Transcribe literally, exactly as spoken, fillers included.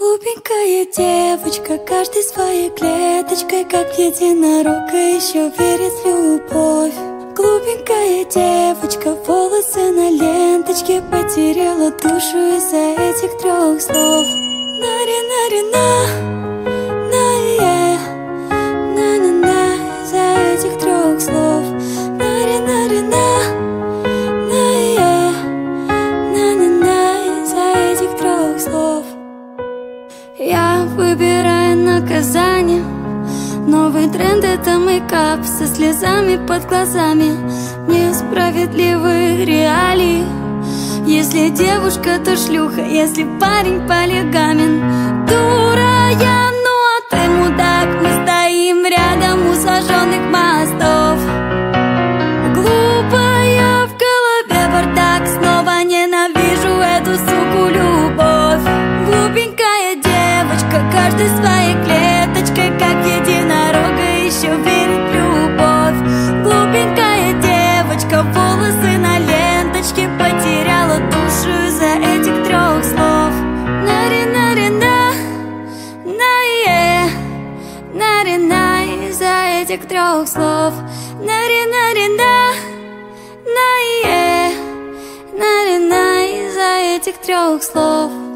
Глупенькая девочка, каждой своей клеточкой, как единорога, еще верит в любовь. Глупенькая девочка, волосы на ленточке, потеряла душу из-за этих трех слов. Нари-нари-на, на-е, на-на-на, из-за этих трех слов. Нари-нари-на, на-е, на-на-на, из-за этих трех слов. Я выбираю наказание. Новый тренд — это мейкап со слезами под глазами. Несправедливые реалии. Если девушка, то шлюха, если парень — полигамен. Дура я, ну а ты мудак. Мы стоим рядом у сожженных мостов. Глупая в голове бардак. Снова ненавижу эту суку любовь. Глупенькая девочка, каждой своей клеточкой, как единорога, еще верит в любовь. Глупенькая девочка, волосы на ленточке, потеряла душу из-за этих трех слов. Нари-нари-на, на-е, нари-на, из-за этих трех слов. Нари-нари-на, на-е, нари-на, из-за этих трех слов.